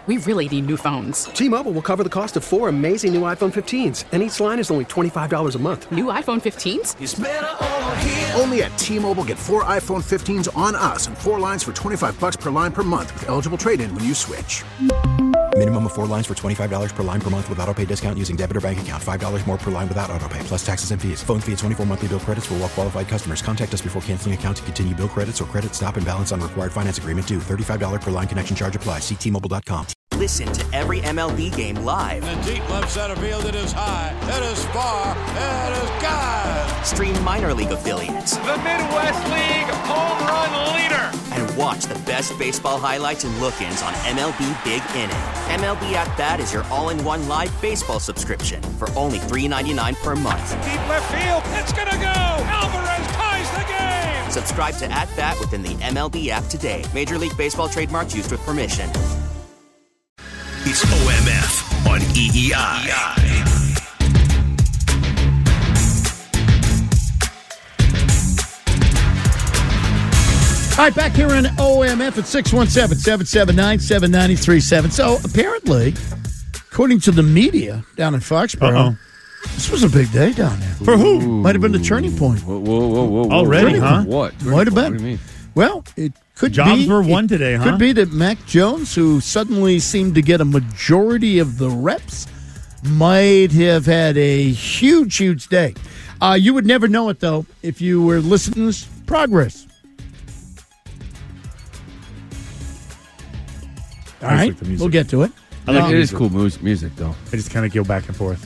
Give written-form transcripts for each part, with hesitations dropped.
We really need new phones. T-Mobile will cover the cost of 4 amazing new iPhone 15s, and each line is only $25 a month. New iPhone 15s? It's better over here. Only at T-Mobile, get 4 iPhone 15s on us and 4 lines for $25 per line per month with eligible trade-in when you switch. Minimum of 4 lines for $25 per line per month with autopay discount using debit or bank account. $5 more per line without autopay, plus taxes and fees. Phone fee at 24 monthly bill credits for well-qualified customers. Contact us before canceling account to continue bill credits or credit stop and balance on required finance agreement due. $35 per line connection charge applies. See T-Mobile.com. Listen to every MLB game live. In the deep left center field, it is high, it is far, it is gone. Stream minor league affiliates. The Midwest League home run leader. And watch the best baseball highlights and look-ins on MLB Big Inning. MLB At Bat is your all-in-one live baseball subscription for only $3.99 per month. Deep left field, it's gonna go. Alvarez ties the game. Subscribe to At Bat within the MLB app today. Major League Baseball trademarks used with permission. It's OMF on EEI. All right, back here on OMF at 617-779-7937. So apparently, according to the media down in Foxborough, this was a big day down there. For who? Might have been the turning point. Whoa. Already, huh? What? Might have been. What do you mean? Well, it could be. Jobs were won today, huh? Could be that Mac Jones, who suddenly seemed to get a majority of the reps, might have had a huge day. You would never know it, though, if you were listening to this progress. All right, we'll get to it. I like it is cool music, though. I just kind of go back and forth.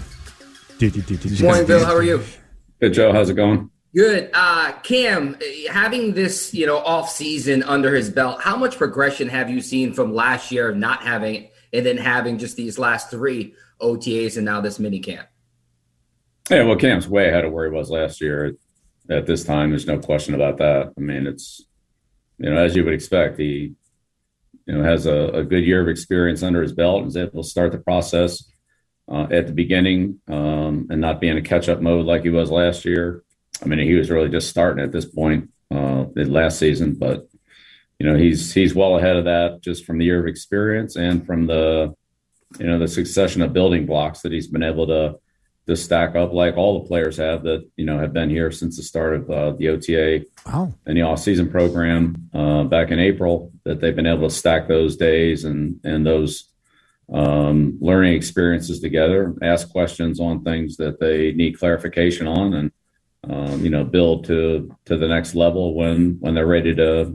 Morning, Bill. How are you? Good, Joe. How's it going? Good. Cam, having this, off season under his belt, how much progression have you seen from last year of not having it and then having just these last 3 OTAs and now this mini camp? Yeah, well, Cam's way ahead of where he was last year at this time. There's no question about that. I mean, it's, as you would expect, he, has a good year of experience under his belt and is able to start the process at the beginning and not be in a catch-up mode like he was last year. I mean, he was really just starting at this point last season, but, he's well ahead of that just from the year of experience and from the succession of building blocks that he's been able to stack up like all the players have that, have been here since the start of the OTA and the off-season program back in April, that they've been able to stack those days and those learning experiences together, ask questions on things that they need clarification on and, build to the next level when they're ready to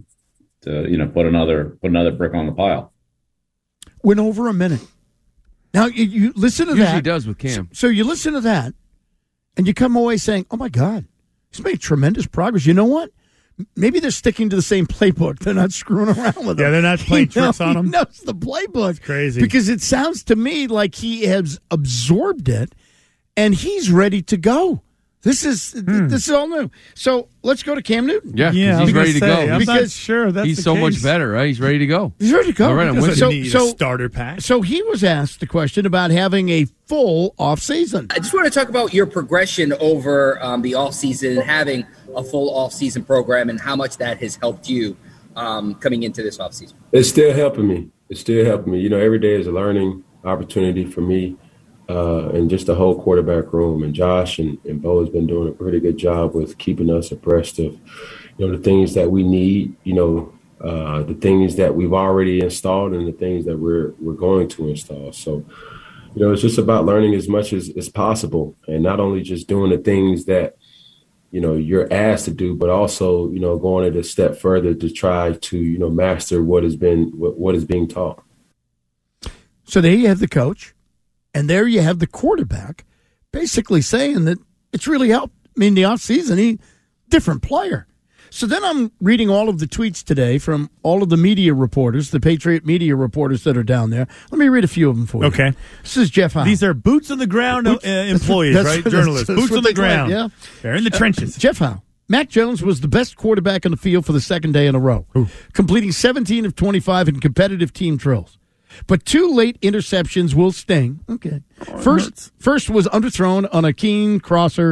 put another brick on the pile. Went over a minute. Now, you listen to that. Usually does with Cam. So you listen to that, and you come away saying, oh, my God, he's made tremendous progress. You know what? Maybe they're sticking to the same playbook. They're not screwing around with it. Yeah, they're not playing tricks on him. He knows the playbook. It's crazy. Because it sounds to me like he has absorbed it, and he's ready to go. This is all new. So let's go to Cam Newton. Yeah, he's ready to go. I'm not sure that's he's the so case. much better, right? He's ready to go. He's ready to go. All right, I'm with you. you. Need a starter pack. So he was asked the question about having a full offseason. I just want to talk about your progression over the offseason and having a full offseason program and how much that has helped you coming into this offseason. It's still helping me. Every day is a learning opportunity for me. And just the whole quarterback room, and Josh and Bo has been doing a pretty good job with keeping us abreast of, the things that we need, the things that we've already installed and the things that we're going to install. So, it's just about learning as much as possible and not only just doing the things that, you're asked to do, but also, going it a step further to try to, master what is being taught. So there you have the coach. And there you have the quarterback basically saying that it's really helped. I mean, the offseason, different player. So then I'm reading all of the tweets today from all of the media reporters, the Patriot media reporters that are down there. Let me read a few of them for you. Okay. This is Jeff Howe. These are boots-on-the-ground employees, right? Journalists. Boots on the ground. Yeah. They're in the trenches. Jeff Howe. Mac Jones was the best quarterback on the field for the second day in a row, completing 17 of 25 in competitive team drills. But 2 late interceptions will sting. Okay. First was underthrown on a keen crosser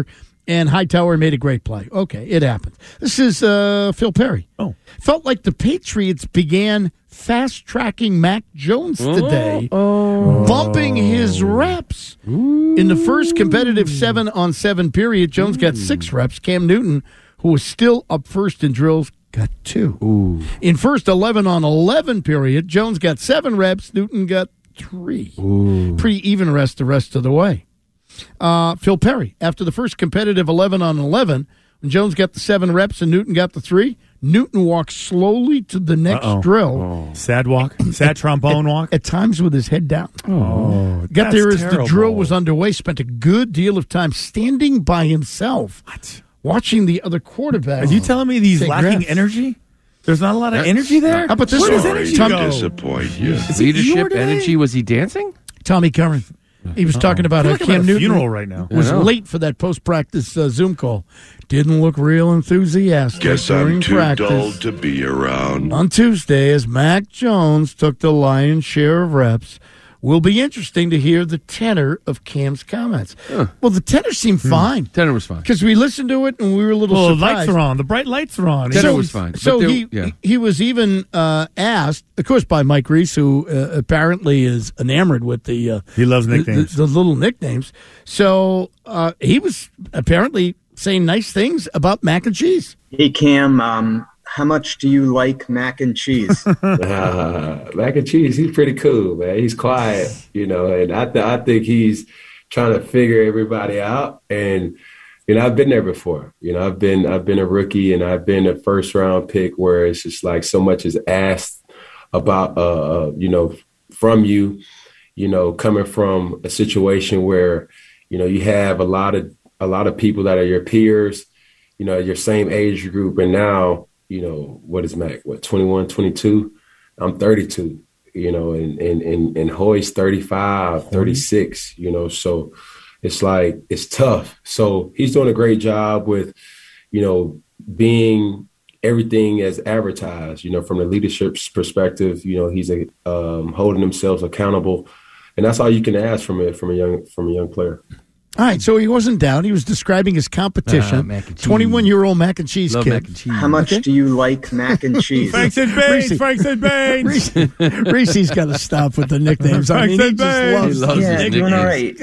and Hightower made a great play. Okay, it happened. This is Phil Perry. Oh. Felt like the Patriots began fast-tracking Mac Jones today, bumping his reps. In the first competitive 7-on-7 period, Jones got 6 reps. Cam Newton, who was still up first in drills, got 2. In first 11-on-11 period, Jones got 7 reps. Newton got 3. Pretty even the rest of the way. Phil Perry, after the first competitive 11-on-11, when Jones got the 7 reps and Newton got the 3, Newton walked slowly to the next drill. Sad walk? Sad trombone walk? At times with his head down. Got that's there as terrible. the drill was underway, spent a good deal of time standing by himself, watching the other quarterback. Are you telling me he's lacking energy? There's not a lot of energy there? How about this Where does one? energy Tom- go? Disappoint you. Leadership, energy. Was he dancing? Tommy Curran. He was talking about how I'm Cam at a Newton funeral right now. was late for that post-practice Zoom call. Didn't look real enthusiastic Guess during I'm too practice. dull to be around. On Tuesday, as Mac Jones took the lion's share of reps, will be interesting to hear the tenor of Cam's comments. Well, the tenor seemed fine. Tenor was fine. Because we listened to it and we were a little Well, the surprised. lights are on. The bright lights are on. Tenor was fine. So But he was even asked, of course, by Mike Reese, who apparently is enamored with the he loves nicknames, the little nicknames. So he was apparently saying nice things about mac and cheese. Hey Cam, how much do you like mac and cheese? Mac and cheese, he's pretty cool, man. He's quiet, and I think he's trying to figure everybody out. And I've been there before. I've been a rookie, and I've been a first round pick where it's just like so much is asked about, from you, coming from a situation where you have a lot of people that are your peers, your same age group, and now. What is Mac? 21, 22? I'm 32, and Hoy's 35, 36, so it's like, it's tough. So he's doing a great job with, being everything as advertised, from the leadership's perspective, he's holding himself accountable, and that's all you can ask from a young player. All right, so he wasn't down. He was describing his competition. 21-year-old mac and cheese Love kid. mac and cheese. How much do you like mac and cheese? Franks and Baines. Franks and Baines. Reese's got to stop with the nicknames. I mean, he just loves his Yeah, doing all right.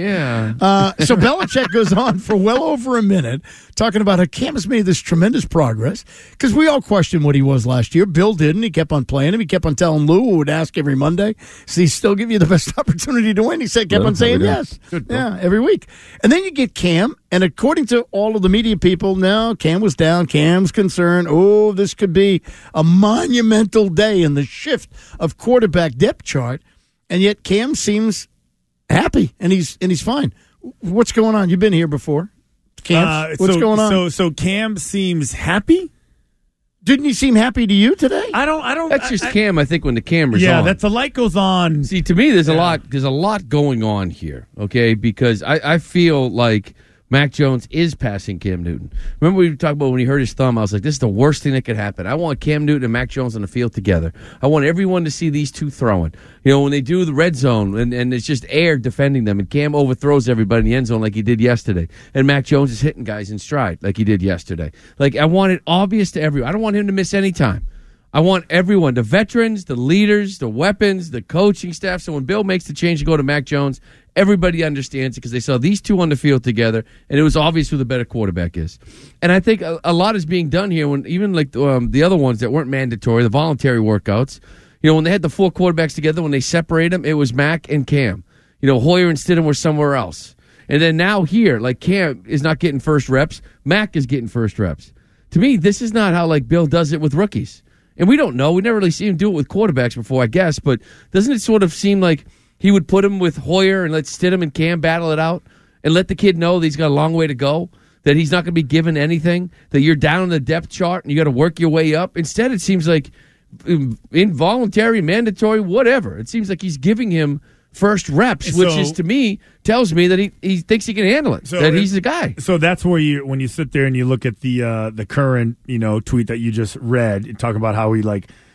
So Belichick goes on for well over a minute talking about how Cam has made this tremendous progress because we all questioned what he was last year. Bill didn't. He kept on playing him. He kept on telling Lou, who would ask every Monday, does he still give you the best opportunity to win? He kept on saying yes. Every week. And then you get Cam, and according to all of the media people, no, Cam was down. Cam's concerned. Oh, this could be a monumental day in the shift of quarterback depth chart. And yet Cam seems happy, and he's fine. What's going on? You've been here before. Cam, what's going on? So Cam seems happy? Didn't he seem happy to you today? I don't. That's just Cam. I think when the camera's on. Yeah, that's the light goes on. See, to me, there's a lot going on here. Okay, because I feel like Mac Jones is passing Cam Newton. Remember we talked about when he hurt his thumb? I was like, this is the worst thing that could happen. I want Cam Newton and Mac Jones on the field together. I want everyone to see these two throwing. When they do the red zone and it's just air defending them, and Cam overthrows everybody in the end zone like he did yesterday, and Mac Jones is hitting guys in stride like he did yesterday. Like, I want it obvious to everyone. I don't want him to miss any time. I want everyone, the veterans, the leaders, the weapons, the coaching staff. So when Bill makes the change to go to Mac Jones, everybody understands it because they saw these two on the field together, and it was obvious who the better quarterback is. And I think a lot is being done here when even like the other ones that weren't mandatory, the voluntary workouts, when they had the 4 quarterbacks together, when they separated them, it was Mac and Cam. Hoyer and Stidham were somewhere else. And then now here, like Cam is not getting first reps, Mac is getting first reps. To me, this is not how like Bill does it with rookies. And we don't know. We never really seen him do it with quarterbacks before, I guess. But doesn't it sort of seem like he would put him with Hoyer and let Stidham and Cam battle it out and let the kid know that he's got a long way to go, that he's not going to be given anything, that you're down on the depth chart and you got to work your way up? Instead, it seems like involuntary, mandatory, whatever. It seems like he's giving him first reps, which is, to me, tells me that he thinks he can handle it, that he's the guy. So that's where when you sit there and you look at the current tweet that you just read, talk about how he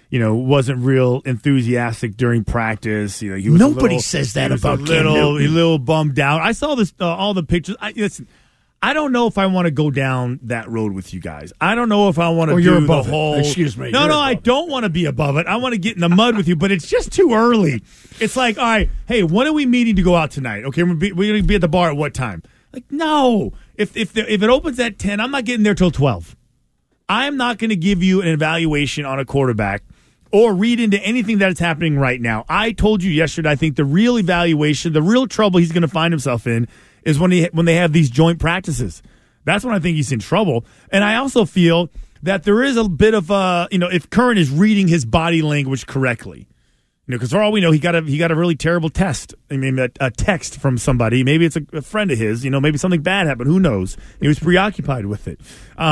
wasn't real enthusiastic during practice. He was Nobody says that about Cam Newton. A little bummed out. I saw this all the pictures. I don't know if I want to go down that road with you guys. I don't know if I want to you're do the above it. whole. Excuse me. No, I don't want to be above it. I want to get in the mud with you, but it's just too early. It's like, all right, hey, when are we meeting to go out tonight? Okay, we're going to be at the bar at what time? Like, no. If it opens at 10, I'm not getting there till 12. I'm not going to give you an evaluation on a quarterback or read into anything that is happening right now. I told you yesterday, I think the real evaluation, the real trouble he's going to find himself in is when they have these joint practices. That's when I think he's in trouble. And I also feel that there is a bit of if Curran is reading his body language correctly, because for all we know, he got a really terrible test. I mean, a text from somebody. Maybe it's a friend of his. Maybe something bad happened. Who knows? He was preoccupied with it.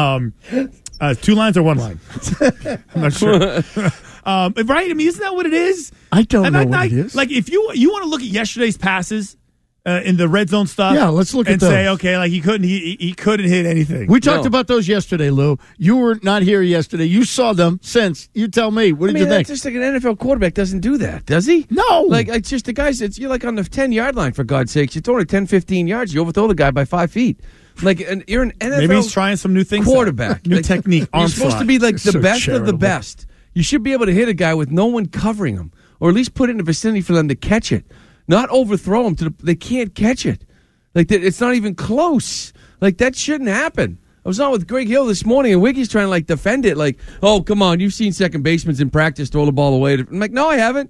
2 lines or 1 line? I'm not sure. Right? I mean, isn't that what it is? I don't know what it is. Like, if you want to look at yesterday's passes. In the red zone stuff, yeah, let's look at those. And say, okay, like he couldn't hit anything. We talked about those yesterday, Lou. You were not here yesterday. You saw them since. You tell me. What did you think? Just like an NFL quarterback doesn't do that, does he? No. Like, it's just the guys. You're like on the 10-yard line, for God's sakes. You're throwing it 10, 15 yards. You overthrow the guy by 5 feet. Like, and you're an NFL. Maybe he's trying some new things. Quarterback, new technique. You're supposed to be like the best charitable. of the best. You should be able to hit a guy with no one covering him, or at least put it in the vicinity for them to catch it, not overthrow him. They can't catch it. Like, it's not even close. Like, that shouldn't happen. I was on with Greg Hill this morning, and Wiggy's trying to, like, defend it. Like, oh, come on, you've seen second basemen in practice throw the ball away. I'm like, no, I haven't.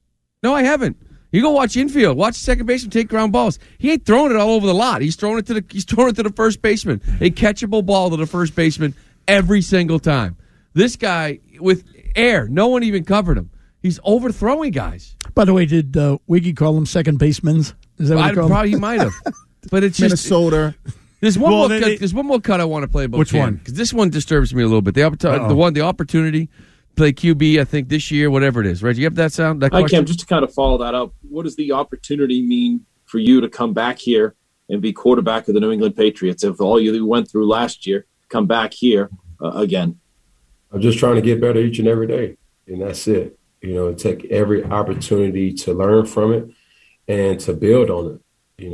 You go watch infield. Watch the second baseman take ground balls. He ain't throwing it all over the lot. He's throwing it to the first baseman. A catchable ball to the first baseman every single time. This guy, with air, no one even covered him. He's overthrowing guys. By the way, did Wiggy call them second basemen? Is that what he called them? Probably he might have. But it's Minnesota. There's one more. There's one more cut I want to play about. Which Cam, one? Because this one disturbs me a little bit. The opportunity play QB. I think this year, whatever it is. Right? You have that sound? That Hi, question? Cam. Just to kind of follow that up, what does the opportunity mean for you to come back here and be quarterback of the New England Patriots? If all you went through last year, come back here again. I'm just trying to get better each and every day, and that's it. Take every opportunity to learn from it and to build on it.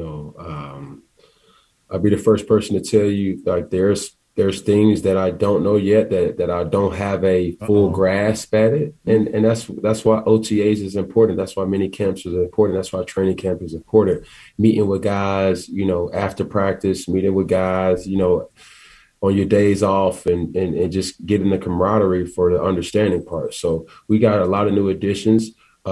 I'll be the first person to tell you, like, there's things that I don't know yet that I don't have a full grasp at it. And that's why OTAs is important. That's why mini camps is important. That's why training camp is important. Meeting with guys, after practice, meeting with guys, on your days off and just getting the camaraderie for the understanding part. So we got a lot of new additions.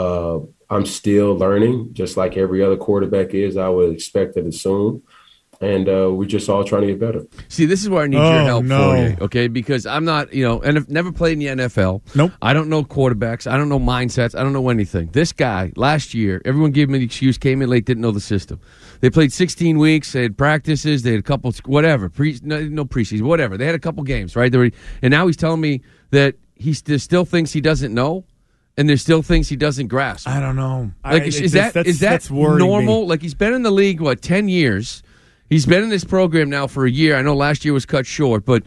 I'm still learning, just like every other quarterback is. I would expect and assume. And we're just all trying to get better. See, this is where I need your help for you, okay? Because I'm not, and I've never played in the NFL. Nope. I don't know quarterbacks. I don't know mindsets. I don't know anything. This guy, last year, everyone gave him an excuse, came in late, didn't know the system. They played 16 weeks. They had practices. They had a couple, whatever, no preseason, whatever. They had a couple games, right? And now he's telling me that he still thinks he doesn't know. And there's still things he doesn't grasp. I don't know. Like, is that normal? Like, he's been in the league, 10 years? He's been in this program now for a year. I know last year was cut short, but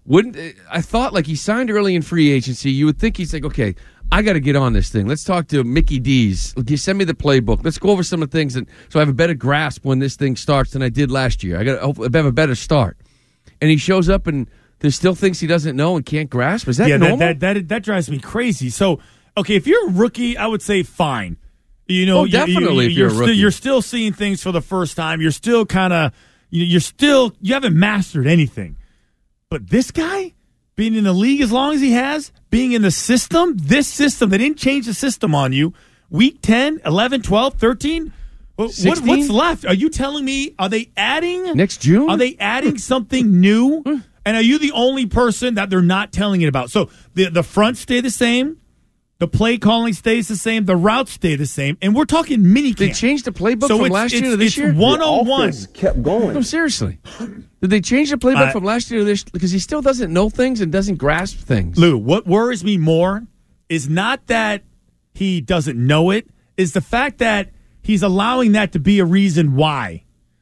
I thought, like, he signed early in free agency. You would think he's like, okay, I got to get on this thing. Let's talk to Mickey D's. Send me the playbook. Let's go over some of the things, so I have a better grasp when this thing starts than I did last year. I got to have a better start. And he shows up, and there's still things he doesn't know and can't grasp. Is that normal? That drives me crazy. So, okay, if you're a rookie, I would say fine. Definitely. If you're a rookie, you're still seeing things for the first time. You're still kind of. You haven't mastered anything. But this guy, being in the league as long as he has, being in the system, they didn't change the system on you. Week 10, 11, 12, 13, what's left? Are you telling me, are they adding? Next June? Are they adding something new? And are you the only person that they're not telling it about? So the front stay the same. The play calling stays the same. The routes stay the same. And we're talking minicamp. They changed the playbook from last year to this year? It's one-on-one. Kept going. No, seriously. Did they change the playbook from last year to this? Because he still doesn't know things and doesn't grasp things. Lou, what worries me more is not that he doesn't know it, is the fact that he's allowing that to be a reason why.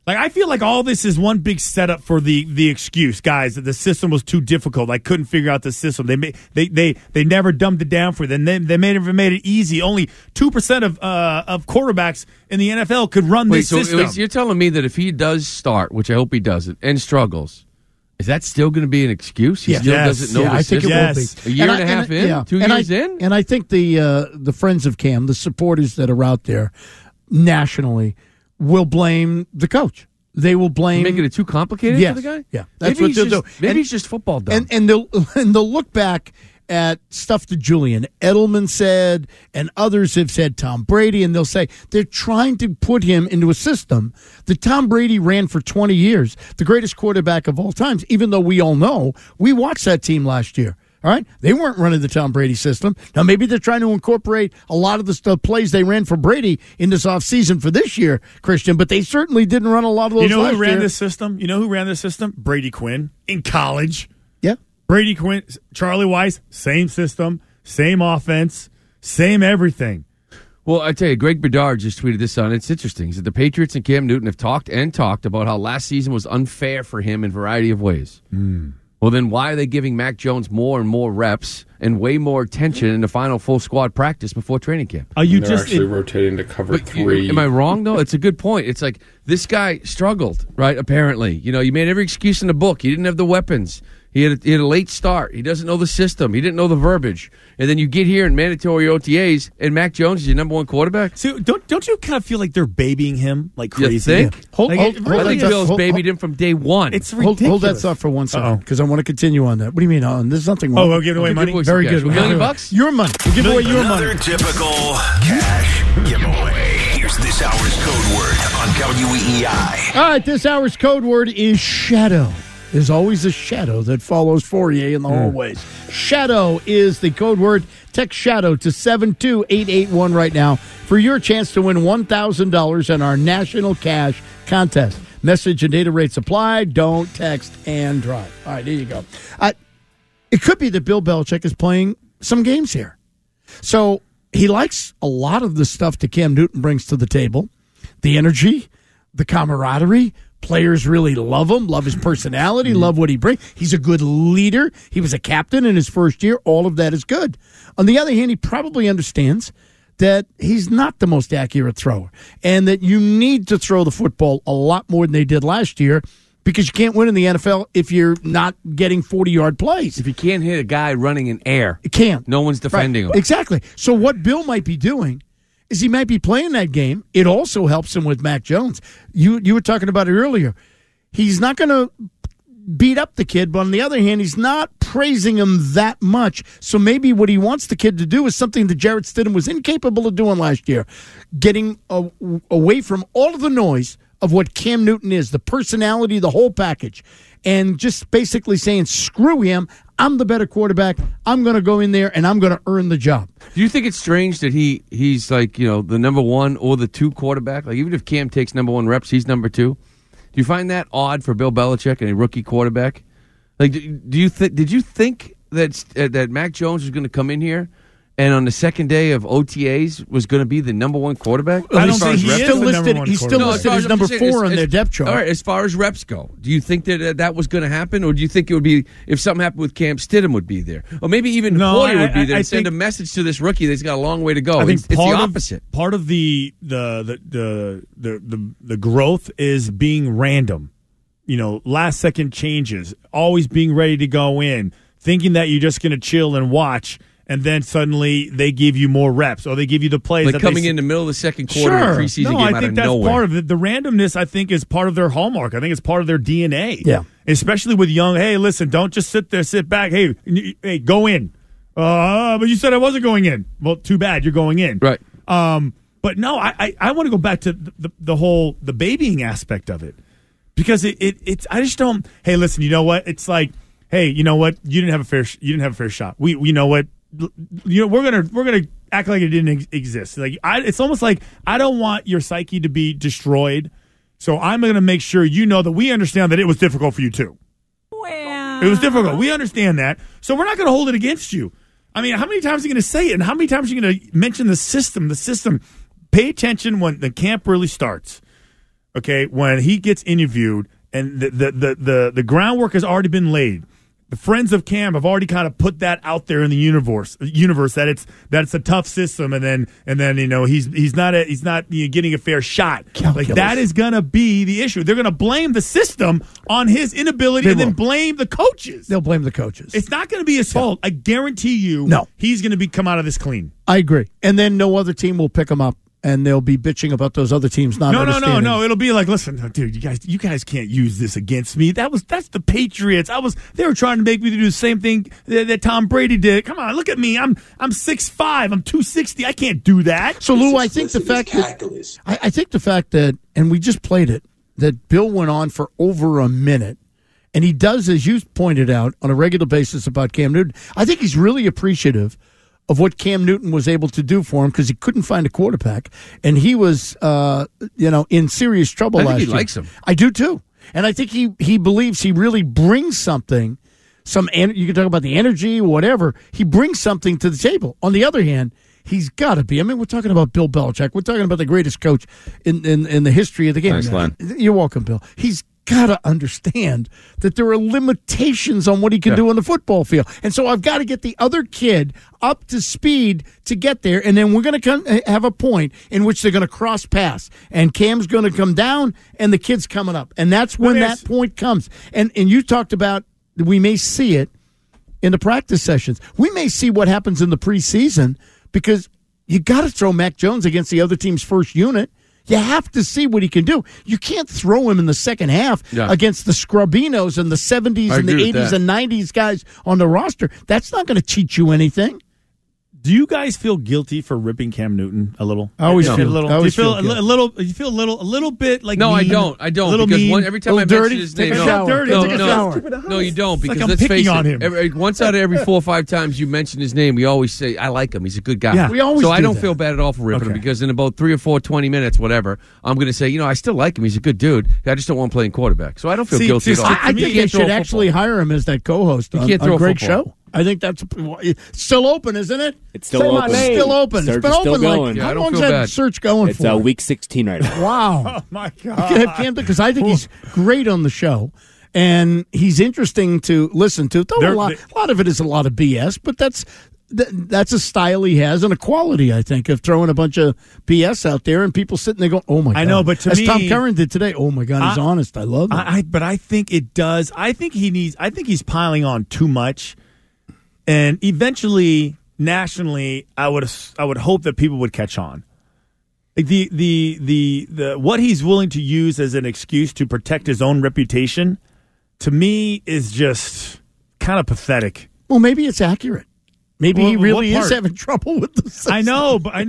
Like, I feel like all this is one big setup for the excuse, guys, that the system was too difficult. I couldn't figure out the system. They never dumbed it down for them. They made it easy. Only 2% of quarterbacks in the NFL could run this system. So you're telling me that if he does start, which I hope he doesn't, and struggles, is that still going to be an excuse? He still doesn't know the system? I think it will be. A year and a half in? 2 years in? And I think the friends of Cam, the supporters that are out there nationally, will blame the coach. They will blame making it too complicated for the guy. Yeah, that's what they'll do. Maybe he's just football dumb. And they'll look back at stuff that Julian Edelman said, and others have said Tom Brady, and they'll say they're trying to put him into a system that Tom Brady ran for 20 years, the greatest quarterback of all times. Even though we all know we watched that team last year. All right, they weren't running the Tom Brady system. Now, maybe they're trying to incorporate a lot of the plays they ran for Brady in this offseason for this year, Christian, but they certainly didn't run a lot of those. You know last who ran year. this system? You know who ran this system? Brady Quinn in college. Yeah. Brady Quinn, Charlie Weiss, same system, same offense, same everything. Well, I tell you, Greg Bedard just tweeted this on. It's interesting. He said the Patriots and Cam Newton have talked about how last season was unfair for him in a variety of ways. Well, then why are they giving Mac Jones more and more reps and way more attention in the final full squad practice before training camp? Are you just actually rotating to cover 3? Am I wrong, though? It's a good point. It's like this guy struggled, right, apparently. You know, you made every excuse in the book. He didn't have the weapons. He had a late start. He doesn't know the system. He didn't know the verbiage. And then you get here in mandatory OTAs, and Mac Jones is your number one quarterback? So don't you kind of feel like they're babying him like crazy? You think? Yeah. I think Bill's babied him from day one. It's ridiculous. Hold that thought for 1 second, because I want to continue on that. What do you mean? There's nothing wrong. Oh, we're giving away money? Very good. $1 million bucks? Your money. We'll give away your money. Another typical cash giveaway. Here's this hour's code word on WEEI. All right, this hour's code word is shadow. There's always a shadow that follows Fourier in the hallways. Shadow is the code word. Text shadow to 72881 right now for your chance to win $1,000 in our national cash contest. Message and data rates apply. Don't text and drive. All right, there you go. It could be that Bill Belichick is playing some games here. So he likes a lot of the stuff that Cam Newton brings to the table. The energy, the camaraderie. Players really love him, love his personality, love what he brings. He's a good leader. He was a captain in his first year. All of that is good. On the other hand, he probably understands that he's not the most accurate thrower and that you need to throw the football a lot more than they did last year because you can't win in the NFL if you're not getting 40-yard plays. If you can't hit a guy running in air, you can't. No one's defending him. Exactly. So what Bill might be doing is he might be playing that game. It also helps him with Mac Jones. You were talking about it earlier. He's not going to beat up the kid, but on the other hand, he's not praising him that much. So maybe what he wants the kid to do is something that Jarrett Stidham was incapable of doing last year, getting away from all of the noise of what Cam Newton is, the personality, the whole package, and just basically saying, screw him, I'm the better quarterback, I'm going to go in there and I'm going to earn the job. Do you think it's strange that he's like, the number 1 or the 2 quarterback? Like, even if Cam takes number 1 reps, he's number 2. Do you find that odd for Bill Belichick and a rookie quarterback? Like, did you think that Mac Jones was going to come in here and on the second day of OTAs was going to be the number 1 quarterback? I don't think he is the number 1 He's still listed as number 4 on their depth chart. All right, as far as reps go, do you think that was going to happen, or do you think it would be if something happened with Cam, Stidham would be there, or maybe even Hoyer would be there and send a message to this rookie that's got a long way to go? I think it's the opposite. Part of the growth is being random. Last second changes, always being ready to go in, thinking that you're just going to chill and watch. And then suddenly they give you more reps, or they give you the plays. Like that coming in the middle of the second quarter of a preseason game out of nowhere. I think that's part of it. The randomness, I think, is part of their hallmark. I think it's part of their DNA. Yeah. Especially with young, hey, listen, don't just sit there, sit back. Hey, go in. But you said I wasn't going in. Well, too bad, you're going in. Right. But no, I want to go back to the babying aspect of it. Because it's I just don't, hey, listen, you know what? It's like, hey, you know what? You didn't have a fair shot. You know what? We're gonna act like it didn't exist. Like it's almost like I don't want your psyche to be destroyed, so I'm gonna make sure you know that we understand that it was difficult for you too. Well, it was difficult. We understand that, so we're not gonna hold it against you. I mean, how many times are you gonna say it, and how many times are you gonna mention the system? The system. Pay attention when the camp really starts. okay, when he gets interviewed and the groundwork has already been laid. The friends of Cam have already kind of put that out there in the universe that it's a tough system, and then he's not getting a fair shot. Calculus. Like that is going to be the issue. They're going to blame the system on his inability, and then blame the coaches. They'll blame the coaches. It's not going to be his fault. I guarantee you. No, he's going to come out of this clean. I agree, and then no other team will pick him up. And they'll be bitching about those other teams not understanding. No. It'll be like, listen, dude, you guys can't use this against me. That's the Patriots. They were trying to make me do the same thing that Tom Brady did. Come on, look at me. I'm 6'5". I'm 260. I can't do that. So Lou, I think the fact that and we just played it, that Bill went on for over a minute, and he does, as you pointed out, on a regular basis about Cam Newton. I think he's really appreciative of what Cam Newton was able to do for him because he couldn't find a quarterback, and he was, in serious trouble last year. I think he likes him. I do too, and I think he believes he really brings something. You can talk about the energy, whatever. He brings something to the table. On the other hand, he's got to be. I mean, we're talking about Bill Belichick. We're talking about the greatest coach in the history of the game. Thanks, Glenn. You're welcome, Bill. He's got to understand that there are limitations on what he can do on the football field. And so I've got to get the other kid up to speed to get there, and then we're going to have a point in which they're going to cross paths, and Cam's going to come down, and the kid's coming up. And that's when that point comes. And you talked about we may see it in the practice sessions. We may see what happens in the preseason because you got to throw Mac Jones against the other team's first unit. You have to see what he can do. You can't throw him in the second half against the Scrubbinos and the 70s and the 80s and 90s guys on the roster. That's not going to teach you anything. Do you guys feel guilty for ripping Cam Newton a little? I always feel a little. Do you feel a little? You feel a little bit like no, mean, I don't. Little because mean, every time I mention his name, take a shower. No, you don't. Because like I'm let's picking face on it, him. once out of every 4 or 5 times you mention his name, we always say I like him. He's a good guy. Yeah. We always so do I don't that. feel bad at all for ripping him because in about 3 or 4, 20 minutes, whatever, I'm going to say, I still like him. He's a good dude. I just don't want him playing quarterback. So I don't feel guilty at all. I think they should actually hire him as that co-host on Greg's show. I think that's still open, isn't it? It's still open. It's still open. Search it's been is open. still going. How long is that search going it's for? It's week 16 right now. Wow. Oh, my God. Because I think he's great on the show, and he's interesting to listen to. Though a lot of it is a lot of BS, but that's a style he has and a quality, I think, of throwing a bunch of BS out there and people sitting there going, oh, my God. I know, but to as me, Tom Curran did today, oh, my God, he's honest. I love it. But I think it does. I think he's piling on too much. And eventually, nationally, I would hope that people would catch on. Like the what he's willing to use as an excuse to protect his own reputation, to me, is just kind of pathetic. Well, maybe it's accurate. Maybe he really is having trouble with the system. I know, but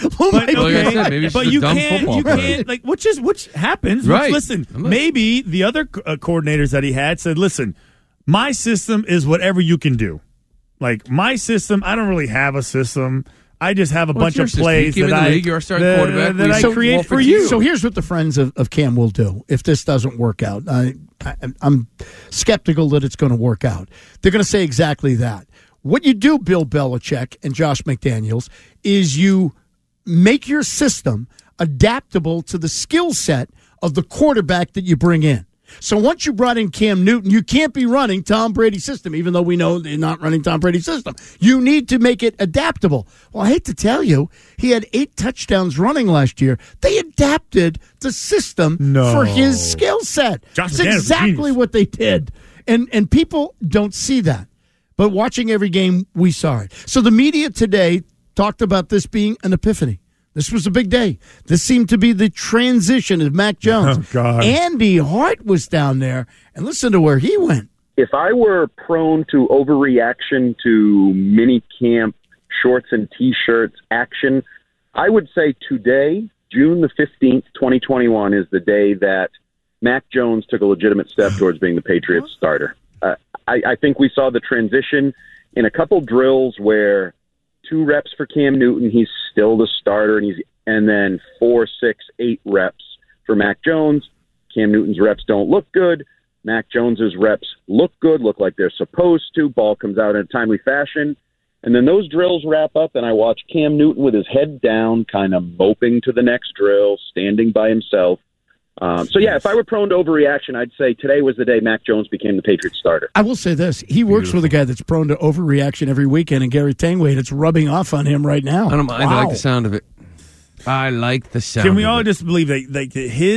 you can't like which happens. Right. Listen, maybe the other coordinators that he had said, "Listen, my system is whatever you can do. Like my system, I don't really have a system. I just have a bunch of plays that I create for you." So here's what the friends of Cam will do if this doesn't work out. I'm skeptical that it's going to work out. They're going to say exactly that. What you do, Bill Belichick and Josh McDaniels, is you make your system adaptable to the skill set of the quarterback that you bring in. So once you brought in Cam Newton, you can't be running Tom Brady's system, even though we know they're not running Tom Brady's system. You need to make it adaptable. Well, I hate to tell you, he had 8 touchdowns running last year. They adapted the system for his skill set. That's exactly what they did. And people don't see that. But watching every game, we saw it. So the media today talked about this being an epiphany. This was a big day. This seemed to be the transition of Mac Jones. Oh, God. Andy Hart was down there, and listen to where he went. If I were prone to overreaction to mini camp shorts and T-shirts action, I would say today, June the 15th, 2021, is the day that Mac Jones took a legitimate step towards being the Patriots starter. I think we saw the transition in a couple drills where 2 reps for Cam Newton, he's still the starter, and then 4, 6, 8 reps for Mac Jones. Cam Newton's reps don't look good. Mac Jones's reps look good, look like they're supposed to. Ball comes out in a timely fashion. And then those drills wrap up, and I watch Cam Newton with his head down, kind of moping to the next drill, standing by himself. If I were prone to overreaction, I'd say today was the day Mac Jones became the Patriots starter. I will say this. He works with a guy that's prone to overreaction every weekend, and Gary Tanguay, it's rubbing off on him right now. I don't mind. Wow. I like the sound of it. I like the sound. Can we all just believe that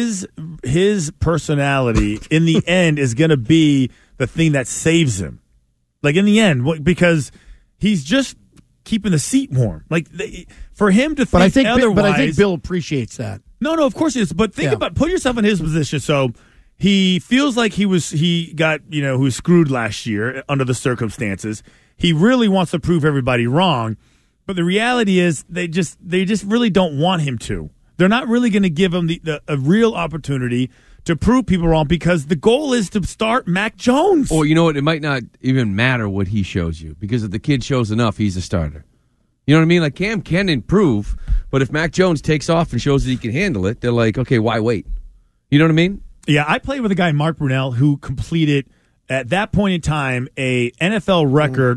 his personality in the end is going to be the thing that saves him? Like in the end, because he's just keeping the seat warm. Like for him to think otherwise. But I think Bill appreciates that. No, of course he is. But think about, put yourself in his position. So he feels like he was screwed last year under the circumstances. He really wants to prove everybody wrong. But the reality is they just really don't want him to. They're not really going to give him a real opportunity to prove people wrong because the goal is to start Mac Jones. Or you know what? It might not even matter what he shows you because if the kid shows enough, he's a starter. You know what I mean? Like Cam can improve, but if Mac Jones takes off and shows that he can handle it, they're like, okay, why wait? You know what I mean? Yeah, I played with a guy, Mark Brunell, who completed at that point in time a NFL record,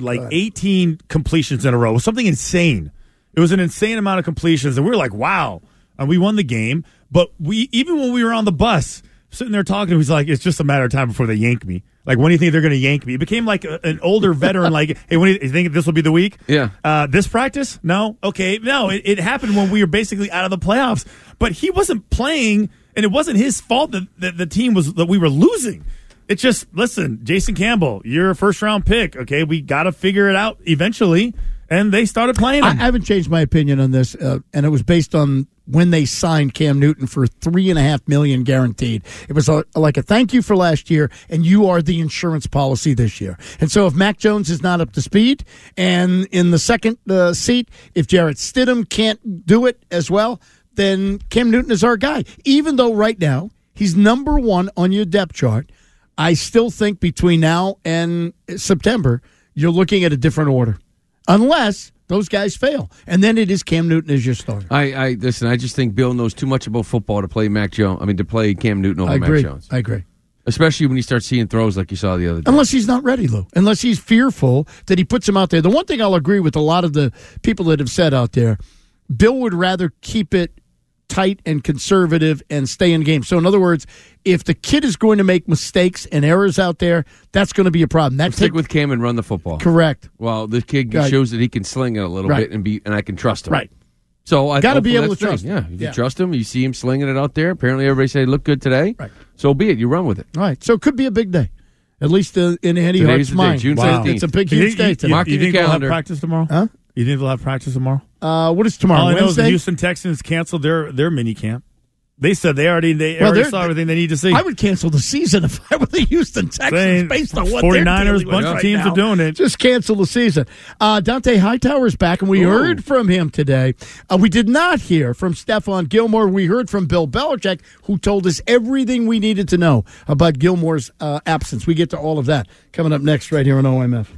18 completions in a row. It was something insane. It was an insane amount of completions, and we were like, wow. And we won the game, but even when we were on the bus, sitting there talking, he's like, it's just a matter of time before they yank me. Like, when do you think they're going to yank me? It became like an older veteran, like, hey, when do you think this will be the week? Yeah. This practice? No? Okay. No, it happened when we were basically out of the playoffs. But he wasn't playing, and it wasn't his fault that the team that we were losing. It's just, listen, Jason Campbell, you're a first-round pick, okay? We got to figure it out eventually. And they started playing him. I haven't changed my opinion on this, and it was based on when they signed Cam Newton for $3.5 million guaranteed. It was like a thank you for last year, and you are the insurance policy this year. And so if Mac Jones is not up to speed, and in the second seat, if Jarrett Stidham can't do it as well, then Cam Newton is our guy. Even though right now he's number one on your depth chart, I still think between now and September, you're looking at a different order. Unless those guys fail. And then it is Cam Newton as your starter. Listen, I just think Bill knows too much about football to play to play Cam Newton over Mac Jones. I agree. Especially when you start seeing throws like you saw the other day. Unless he's not ready, Lou. Unless he's fearful that he puts him out there. The one thing I'll agree with a lot of the people that have said out there, Bill would rather keep it tight and conservative and stay in game. So in other words, if the kid is going to make mistakes and errors out there, that's going to be a problem. Stick with Cam and run the football. Correct. Well, the kid shows that he can sling it a little bit and I can trust him. Right. So I got to be able to trust him. Yeah, you trust him. You see him slinging it out there. Apparently, everybody said, "Look good today." Right. So be it. You run with it. All right. So it could be a big day, at least in Eddie Hart's mind. June 17th. It's a big, huge day today. You think they'll have practice tomorrow? Huh? You think they'll have practice tomorrow? What is tomorrow? All I know is the Wednesday? Houston Texans canceled their mini camp. They said they already saw everything they need to see. I would cancel the season if I were the Houston Texans based on what 49ers, bunch of teams are doing it. Just cancel the season. Dante Hightower's back, and we heard from him today. We did not hear from Stephon Gilmore. We heard from Bill Belichick, who told us everything we needed to know about Gilmore's absence. We get to all of that coming up next right here on OMF.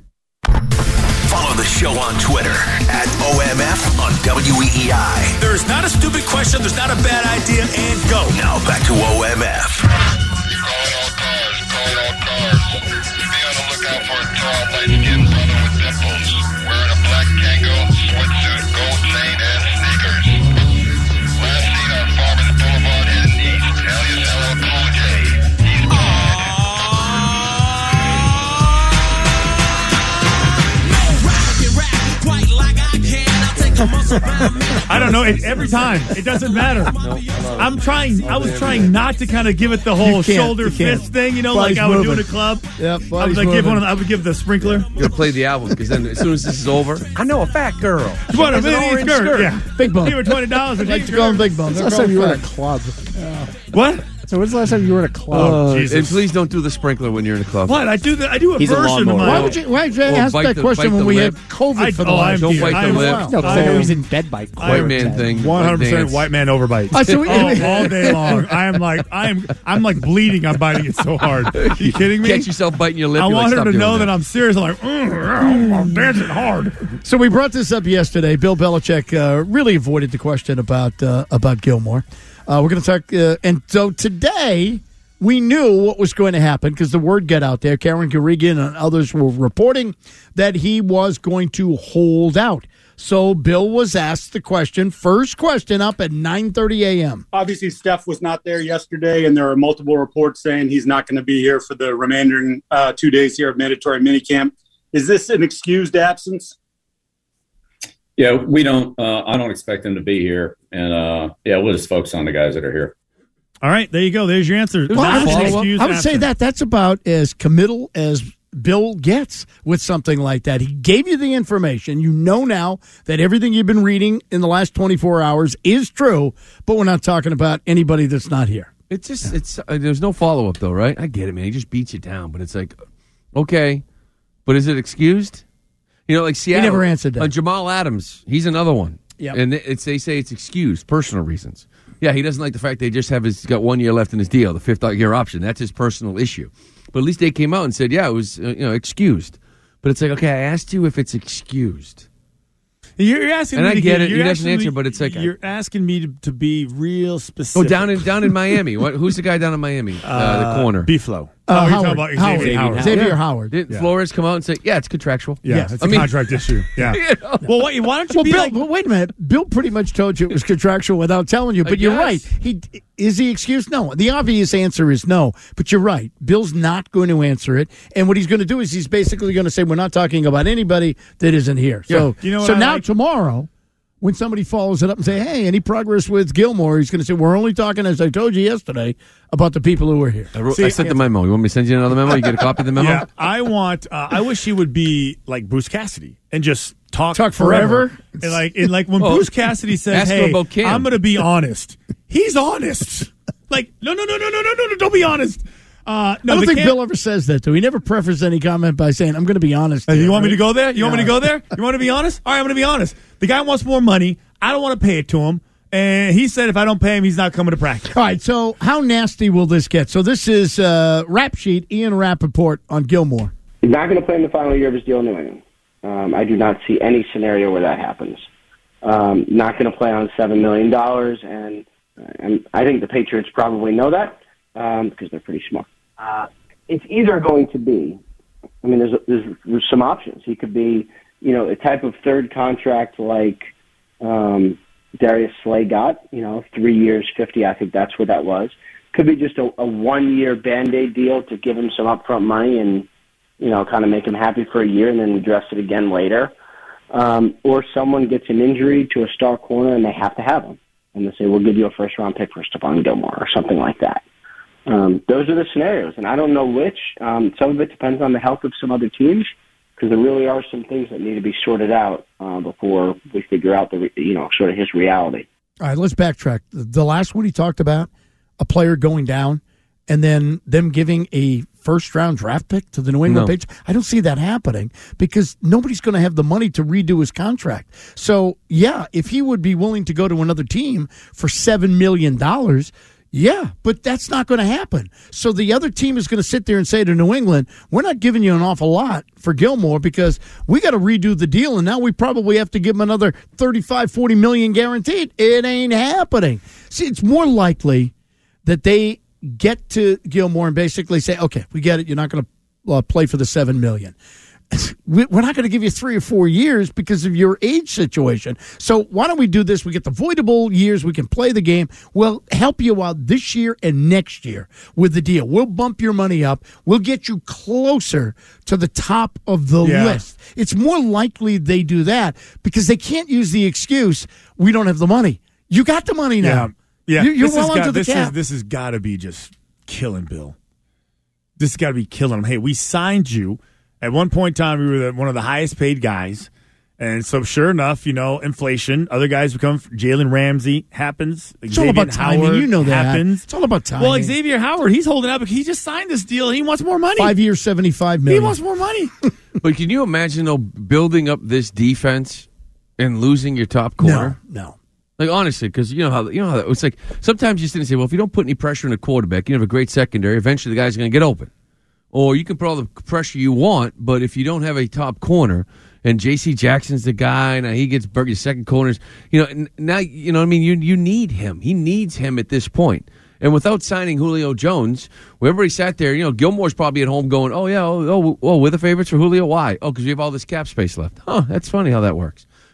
Follow the show on Twitter at OMF on WEEI. There's not a stupid question, there's not a bad idea, and go. Now back to OMF. Calling all cars. Be on the lookout for a tall, light-skinned brother with dimples, wearing a black Tango sweatsuit, gold chain, and sneakers. Last seen on Farmers Boulevard heading east. Alias LL Cool J. He's I don't know. Every time. It doesn't matter. I was trying not to kind of give it the whole shoulder fist thing, like I would do in a club. Yep, I would give the sprinkler. You're going to play the album because then as soon as this is over, I know a fat girl. What a mini skirt. Yeah. Big Bum. Give her $20. I like to call him Big Bum. Last time you were at a club. What? So when's the last time you were at a club? And please don't do the sprinkler when you're in a club. What? I do a version of my. Why would you ask that question when we had COVID for the last? Don't bite the lip. No, because I know he's in bed by White man thing. 100% white man overbite. All day long. I'm like bleeding. I'm biting it so hard. Are you kidding me? Catch yourself biting your lip. I want her to know that I'm serious. I'm like, I'm dancing hard. So we brought this up yesterday. Bill Belichick really avoided the question about Gilmore. We're going to talk, and so today we knew what was going to happen because the word got out there. Karen Kerrigan and others were reporting that he was going to hold out. So Bill was asked the question, first question up at 9:30 a.m. Obviously, Steph was not there yesterday, and there are multiple reports saying he's not going to be here for the remaining 2 days here of mandatory minicamp. Is this an excused absence? Yeah, we don't. I don't expect him to be here, and we'll just focus on the guys that are here. All right, there you go. There's your answer. Well, I would say that's about as committal as Bill gets with something like that. He gave you the information. You know now that everything you've been reading in the last 24 hours is true, but we're not talking about anybody that's not here. It's there's no follow up though, right? I get it, man. He just beats you down, but it's like, okay, but is it excused? You know, like Seattle. He never answered that. Jamal Adams, he's another one. Yep. And they say it's excused, personal reasons. Yeah, he doesn't like the fact they just have he's got 1 year left in his deal, the 5th year option. That's his personal issue. But at least they came out and said, yeah, it was excused. But it's like, okay, I asked you if it's excused. You're asking and me I to get get, it. He doesn't answer, but it's like you're asking me to be real specific. down in Miami. Who's the guy down in Miami? The corner. B-Flow. Howard. You're talking about Xavier Howard. Did Flores come out and say, yeah, it's contractual? Yeah, it's a contract issue. Yeah. Well, why don't you be Bill, like... well, wait a minute. Bill pretty much told you it was contractual without telling you, but you're right. Is he excused? No. The obvious answer is no, but you're right. Bill's not going to answer it, and what he's going to do is he's basically going to say, we're not talking about anybody that isn't here. So, tomorrow, when somebody follows it up and say, hey, any progress with Gilmore, he's going to say, we're only talking, as I told you yesterday, about the people who were here. I sent the memo. You want me to send you another memo? You get a copy of the memo? Yeah, I wish he would be like Bruce Cassidy and just talk forever. And like when Bruce Cassidy says, hey, I'm going to be honest. He's honest. Like, no, don't be honest. I don't think Bill ever says that, though. He never prefers any comment by saying, I'm going to be honest. You want me to go there? You want me to go there? You want to be honest? All right, I'm going to be honest. The guy wants more money. I don't want to pay it to him. And he said if I don't pay him, he's not coming to practice. All right, so how nasty will this get? So this is Rap Sheet, Ian Rappaport on Gilmore. He's not going to play in the final year of his deal in New England. I do not see any scenario where that happens. Not going to play on $7 million, and I think the Patriots probably know that because they're pretty smart. It's either going to be, I mean, there's some options. He could be, a type of third contract like Darius Slay got, 3 years, 50. I think that's what that was. Could be just a 1 year Band-Aid deal to give him some upfront money and, kind of make him happy for a year and then address it again later. Or someone gets an injury to a star corner and they have to have him. And they say, we'll give you a first-round pick for Stephon Gilmore or something like that. Those are the scenarios, and I don't know which. Some of it depends on the health of some other teams, because there really are some things that need to be sorted out before we figure out sort of his reality. All right, let's backtrack. The last one he talked about, a player going down, and then them giving a first-round draft pick to the New England Patriots. I don't see that happening because nobody's going to have the money to redo his contract. So, yeah, if he would be willing to go to another team for $7 million, yeah, but that's not going to happen. So the other team is going to sit there and say to New England, we're not giving you an awful lot for Gilmore because we got to redo the deal, and now we probably have to give him another $35-40 million guaranteed. It ain't happening. See, it's more likely that they get to Gilmore and basically say, okay, we get it. You're not going to play for the $7 million. We're not going to give you 3 or 4 years because of your age situation. So why don't we do this? We get the voidable years. We can play the game. We'll help you out this year and next year with the deal. We'll bump your money up. We'll get you closer to the top of the list. It's more likely they do that because they can't use the excuse, we don't have the money. You got the money now. Yeah. You're well under the cap. This has got to be just killing Bill. This has got to be killing him. Hey, we signed you. At one point in time, we were one of the highest paid guys. And so, sure enough, inflation. Other guys become Jalen Ramsey happens. It's all about timing. Howard you know that happens. It's all about timing. Well, Xavier Howard, he's holding out because he just signed this deal and he wants more money. 5 years, $75 million. He wants more money. But can you imagine, though, building up this defense and losing your top corner? No. Like, honestly, because you know how it's like sometimes you sit and say, well, if you don't put any pressure on a quarterback, you have a great secondary, eventually the guy's going to get open. Or you can put all the pressure you want, but if you don't have a top corner, and J.C. Jackson's the guy, now he gets burned, your second corners, now, what I mean, you need him. He needs him at this point. And without signing Julio Jones, where everybody sat there, Gilmore's probably at home going, we're the favorites for Julio. Why? Oh, because we have all this cap space left. Huh, that's funny how that works.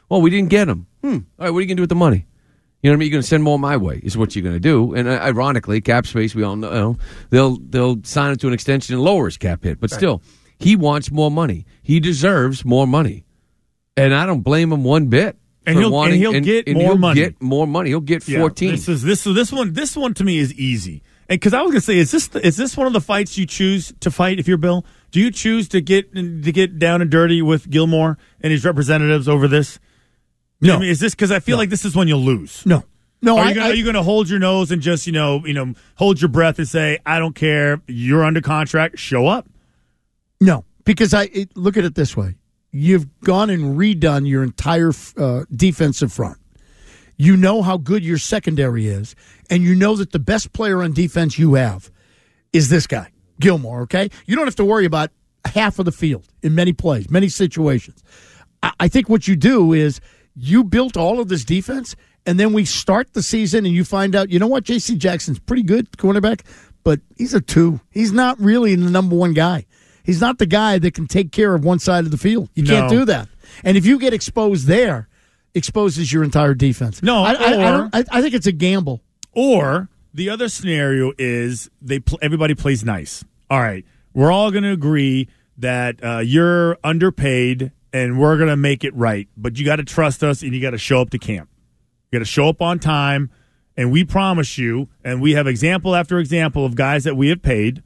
Well, we didn't get him. All right, what are you going to do with the money? You know what I mean? You're going to send more my way is what you're going to do. And ironically, cap space, we all know, they'll sign him to an extension and lower his cap hit. But still, he wants more money. He deserves more money. And I don't blame him one bit. And he'll get more money. Get more money. He'll get 14. This one to me is easy. And because I was going to say, is this one of the fights you choose to fight if you're Bill? Do you choose to get down and dirty with Gilmore and his representatives over this? No. I mean, is this because I feel like this is when you'll lose? No. Are you going to hold your nose and just hold your breath and say, I don't care, you're under contract, show up? No, because look at it this way. You've gone and redone your entire defensive front. You know how good your secondary is, and you know that the best player on defense you have is this guy, Gilmore, okay? You don't have to worry about half of the field in many plays, many situations. I think what you do is you built all of this defense, and then we start the season, and you find out, you know what, J.C. Jackson's pretty good cornerback, but he's a 2. He's not really the number 1 guy. He's not the guy that can take care of one side of the field. You can't do that. And if you get exposed there, exposes your entire defense. No, I think it's a gamble. Or the other scenario is everybody plays nice. All right, we're all going to agree that you're underpaid and we're going to make it right. But you got to trust us and you got to show up to camp. You got to show up on time, and we promise you, and we have example after example of guys that we have paid.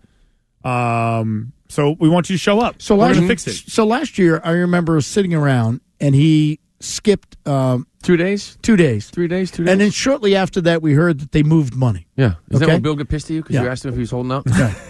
So we want you to show up. So we're going to fix it. So last year, I remember sitting around, and he skipped 2 days? 2 days. 3 days, 2 days. And then shortly after that, we heard that they moved money. Yeah. Is that when Bill got pissed at you? Because you asked him if he was holding out?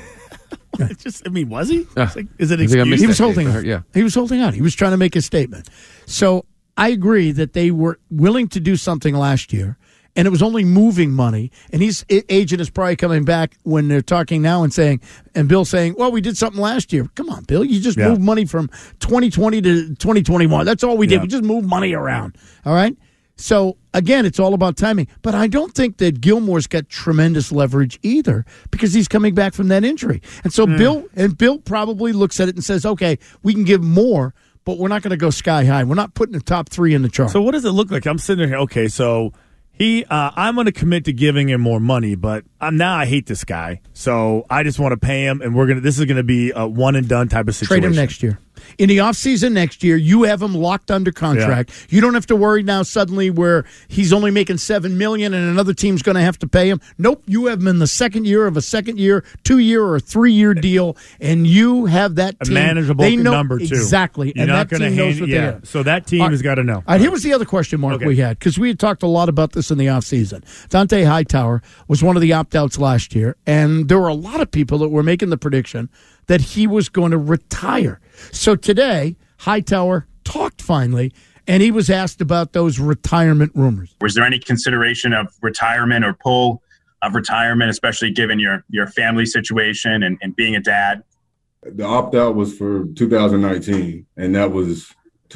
Was he? Is it excuse? He was holding out. Yeah. He was holding out. He was trying to make a statement. So I agree that they were willing to do something last year, and it was only moving money. And his agent is probably coming back when they're talking now and saying, and Bill saying, well, we did something last year. Come on, Bill. You just moved money from 2020 to 2021. That's all we did. We just moved money around. All right? So, again, it's all about timing. But I don't think that Gilmore's got tremendous leverage either because he's coming back from that injury. And so Bill probably looks at it and says, okay, we can give more, but we're not going to go sky high. We're not putting the top 3 in the chart. So what does it look like? I'm sitting there, okay, so I'm going to commit to giving him more money, but now I hate this guy, so I just want to pay him, and this is going to be a one and done type of situation. Trade him next year. In the offseason next year, you have him locked under contract. Yeah. You don't have to worry now suddenly where he's only making $7 million and another team's going to have to pay him. Nope, you have him in the second year of a 2-year or a 3-year deal, and you have that team. A manageable number, too. Exactly. You're and not that team knows what they are. So that team has got to know. All right, here was the other question mark we had, because we had talked a lot about this in the offseason. Dante Hightower was one of the opt-outs last year, and there were a lot of people that were making the prediction that he was going to retire. So today, Hightower talked finally, and he was asked about those retirement rumors. Was there any consideration of retirement or pull of retirement, especially given your family situation and being a dad? The opt-out was for 2019, and that was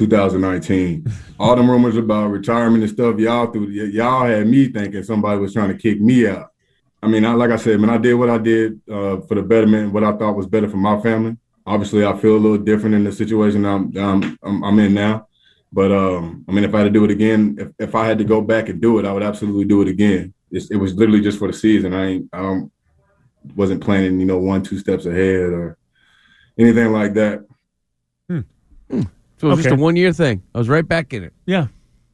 2019. All them rumors about retirement and stuff, y'all had me thinking somebody was trying to kick me out. I mean, like I said, man, I did what I did for the betterment, what I thought was better for my family. Obviously, I feel a little different in the situation I'm in now. But, I mean, if I had to do it again, if I had to go back and do it, I would absolutely do it again. It was literally just for the season. I wasn't planning, 1-2 steps ahead or anything like that. So it was just a 1-year thing. I was right back in it. Yeah.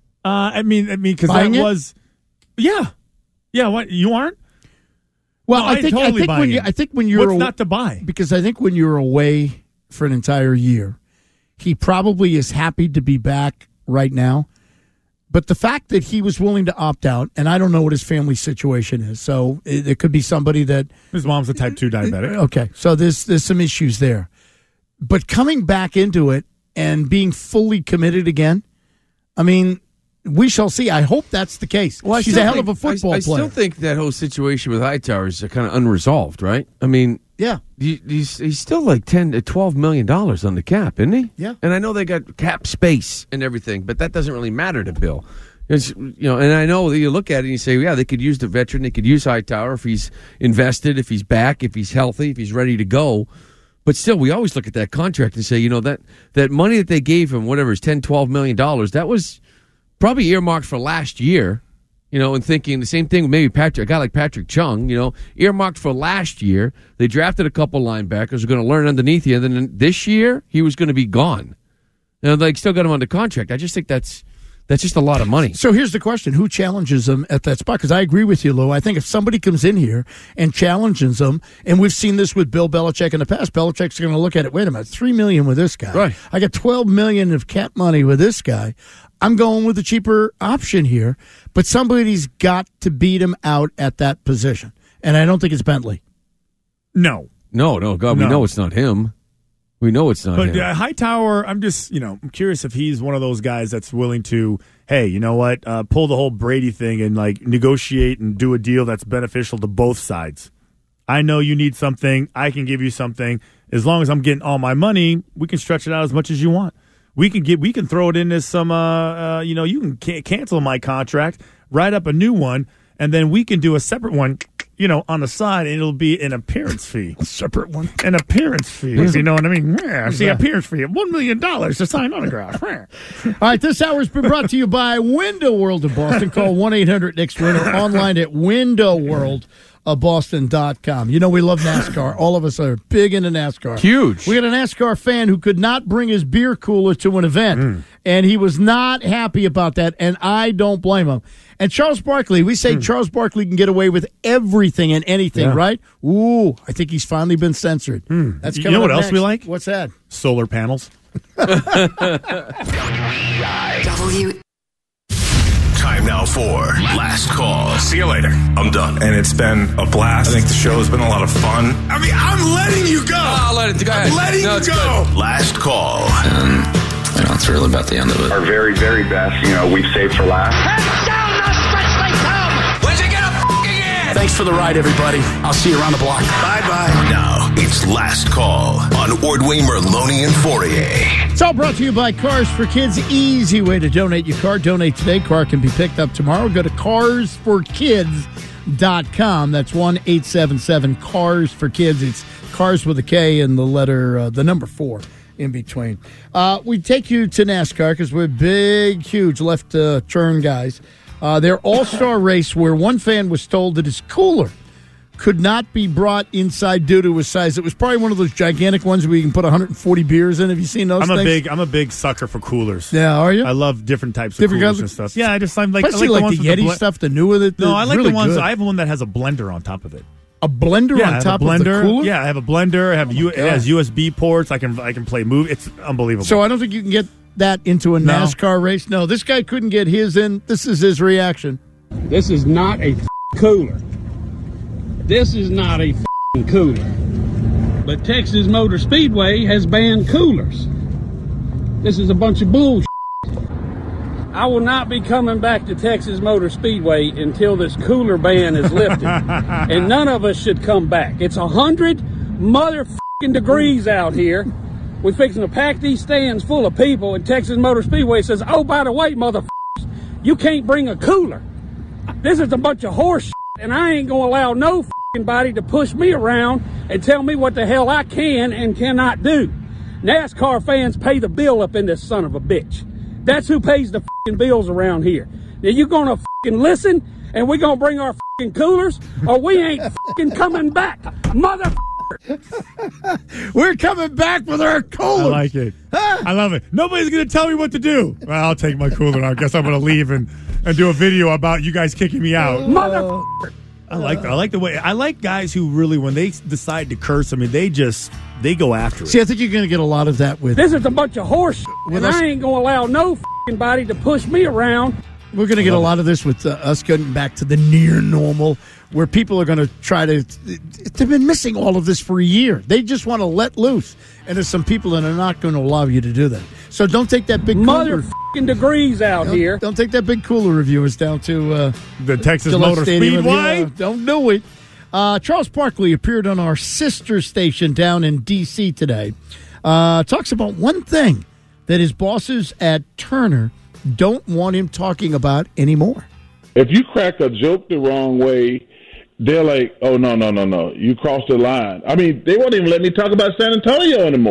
I mean, because that was – yeah. Yeah, what? You aren't? Well, no, I think when you're what's not to buy? Because I think when you're away for an entire year, he probably is happy to be back right now. But the fact that he was willing to opt out, and I don't know what his family situation is, so it could be somebody that his mom's a type 2 diabetic. Okay, so there's some issues there. But coming back into it and being fully committed again, I mean, we shall see. I hope that's the case. Well, he's a hell of a football player. I still think that whole situation with Hightower is kind of unresolved, right? I mean, yeah, he's still like $10 to $12 million on the cap, isn't he? Yeah. And I know they got cap space and everything, but that doesn't really matter to Bill. It's, and I know that you look at it and you say, yeah, they could use the veteran, they could use Hightower if he's invested, if he's back, if he's healthy, if he's ready to go. But still, we always look at that contract and say, that money that they gave him, whatever, is $10, $12 million, probably earmarked for last year, and thinking the same thing with maybe a guy like Patrick Chung, earmarked for last year. They drafted a couple linebackers, were going to learn underneath you, and then this year he was going to be gone. Still got him under contract. I just think that's just a lot of money. So here's the question. Who challenges them at that spot? Because I agree with you, Lou. I think if somebody comes in here and challenges them, and we've seen this with Bill Belichick in the past, Belichick's going to look at it, wait a minute, $3 million with this guy. Right. I got $12 million of cap money with this guy. I'm going with the cheaper option here, but somebody's got to beat him out at that position. And I don't think it's Bentley. No. No, God, we know it's not him. We know it's not him. But Hightower, I'm just, I'm curious if he's one of those guys that's willing to, hey, you know what, pull the whole Brady thing and, negotiate and do a deal that's beneficial to both sides. I know you need something. I can give you something. As long as I'm getting all my money, we can stretch it out as much as you want. We can throw it into some, you can cancel my contract, write up a new one, and then we can do a separate one, on the side, and it'll be an appearance fee. A separate one? An appearance fee, if you know what I mean. Yeah, see, appearance fee of $1 million to sign autograph. All right, this hour has been brought to you by Window World of Boston. Call 1-800-NEXT-WINNER, online at windowworldofboston.com. We love NASCAR. All of us are big into NASCAR. Huge. We had a NASCAR fan who could not bring his beer cooler to an event, and he was not happy about that, and I don't blame him. And Charles Barkley, we say Charles Barkley can get away with everything and anything, right? Ooh, I think he's finally been censored. That's coming You know what up else next. we like? What's that? Solar panels. Time now for Last Call. See you later. I'm done. And it's been a blast. I think the show has been a lot of fun. I mean, I'm letting you go. I'll let it go. I'm letting you go. Last Call. It's really about the end of it. Our very, very best, we've saved for last. Thanks for the ride, everybody. I'll see you around the block. Bye-bye. Now, it's Last Call on Ordway, Merloni, and Fourier. It's all brought to you by Cars for Kids. Easy way to donate your car. Donate today. Car can be picked up tomorrow. Go to carsforkids.com. That's 1-877-CARS for Kids. It's cars with a K and the number 4 in between. We take you to NASCAR because we're big, huge left turn guys. Their all-star race where one fan was told that his cooler could not be brought inside due to his size. It was probably one of those gigantic ones where you can put 140 beers in. Have you seen those things? I'm a big sucker for coolers. Yeah, are you? I love different types of coolers and stuff. Yeah, I'm like the Yeti stuff, the new with it. No, I like really the ones. good. I have one that has a blender on top of it. A blender on top of the cooler? Yeah, I have a blender. It has USB ports. I can play movie. It's unbelievable. So I don't think you can get that into a NASCAR race. No, this guy couldn't get his in. This is his reaction. This is not a cooler. This is not a cooler. But Texas Motor Speedway has banned coolers. This is a bunch of bullshit. I will not be coming back to Texas Motor Speedway until this cooler ban is lifted. And none of us should come back. It's 100 motherfucking degrees out here. We're fixing to pack these stands full of people, and Texas Motor Speedway says, oh, by the way, motherfuckers, you can't bring a cooler. This is a bunch of horse shit, and I ain't going to allow no fucking body to push me around and tell me what the hell I can and cannot do. NASCAR fans pay the bill up in this son of a bitch. That's who pays the fucking bills around here. Now, you going to fucking listen, and we going to bring our fucking coolers, or we ain't fucking coming back, motherfucker. We're coming back with our coolers. I like it. I love it. Nobody's going to tell me what to do. Well, I'll take my cooler. I guess I'm going to leave and do a video about you guys kicking me out. Motherfucker. I like the way. I like guys who really, when they decide to curse, I mean, they go after it. See, I think you're going to get a lot of that with. This is a bunch of horse shit, and I ain't going to allow no fucking body to push me around. We're going to get a lot of this with us getting back to the near normal, where people are going to try to. They've been missing all of this for a year. They just want to let loose, and there's some people that are not going to allow you to do that. So don't take that big cooler. Motherfucking degrees out here. Don't take that big cooler reviewers down to the Texas Gillette Motor Stadium. Speedway. Yeah, don't do it. Charles Barkley appeared on our sister station down in D.C. today. Talks about one thing that his bosses at Turner don't want him talking about anymore. If you crack a joke the wrong way, they're like, oh, no, you crossed the line. I mean, they won't even let me talk about San Antonio anymore.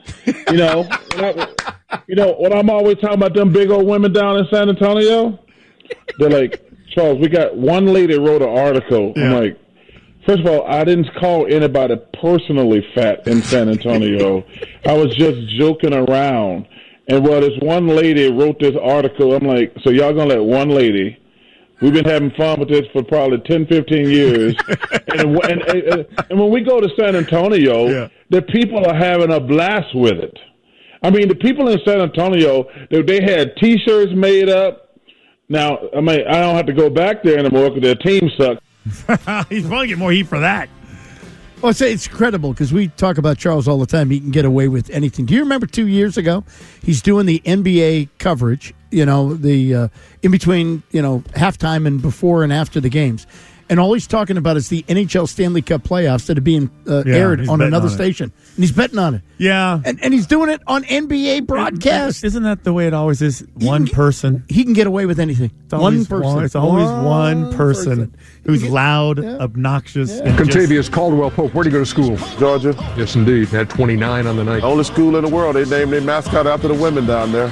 You know, when I'm always talking about them big old women down in San Antonio, they're like, Charles, we got one lady wrote an article. Yeah. I'm like, first of all, I didn't call anybody personally fat in San Antonio. I was just joking around. And well, this one lady wrote this article. I'm like, so y'all gonna let one lady? We've been having fun with this for probably 10, 15 years. and when we go to San Antonio, the people are having a blast with it. I mean, the people in San Antonio, they had T-shirts made up. Now, I mean, I don't have to go back there anymore because their team sucks. He's probably get more heat for that. Well, it's incredible because we talk about Charles all the time. He can get away with anything. Do you remember 2 years ago? He's doing the NBA coverage, the in between, halftime and before and after the games. And all he's talking about is the NHL Stanley Cup playoffs that are being aired on another station. And he's betting on it. Yeah. And he's doing it on NBA broadcast. Isn't that the way it always is? One person. He can get away with anything. It's always one person who's loud, obnoxious. And Contavious Caldwell-Pope, where'd he go to school? Georgia. Yes, indeed. Had 29 on the night. Only school in the world. They named their mascot after the women down there.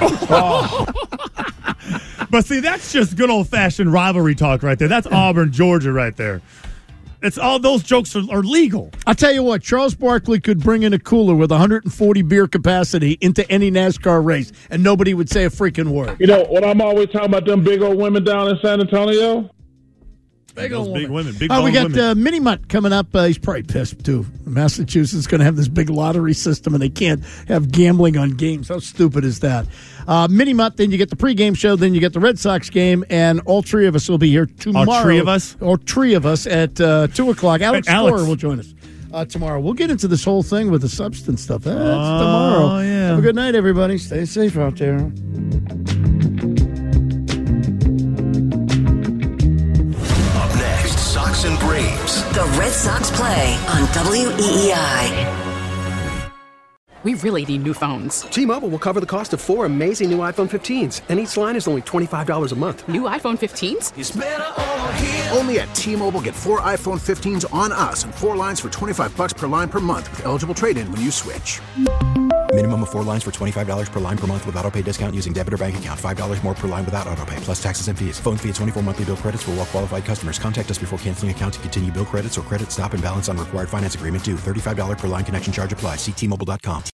But see, that's just good old-fashioned rivalry talk right there. That's Auburn, Georgia right there. It's all those jokes are legal. I'll tell you what, Charles Barkley could bring in a cooler with 140 beer capacity into any NASCAR race, and nobody would say a freaking word. You know, what I'm always talking about, them big old women down in San Antonio? Big women. We got Mini Mutt coming up. He's probably pissed, too. Massachusetts is going to have this big lottery system, and they can't have gambling on games. How stupid is that? Mini Mutt, then you get the pregame show, then you get the Red Sox game, and all three of us will be here tomorrow. All three of us? Or three of us at 2 o'clock. Alex Storer will join us tomorrow. We'll get into this whole thing with the substance stuff. That's tomorrow. Yeah. Have a good night, everybody. Stay safe out there. Sox and Braves. The Red Sox play on WEEI. We really need new phones. T-Mobile will cover the cost of 4 amazing new iPhone 15s, and each line is only $25 a month. New iPhone 15s? It's better over here. Only at T-Mobile, get 4 iPhone 15s on us and 4 lines for $25 per line per month with eligible trade-in when you switch. Minimum of 4 lines for $25 per line per month with autopay discount using debit or bank account. $5 more per line without autopay, plus taxes and fees. Phone fee at 24 monthly bill credits for well-qualified customers. Contact us before canceling account to continue bill credits or credit stop and balance on required finance agreement due. $35 per line connection charge applies. See T-Mobile.com.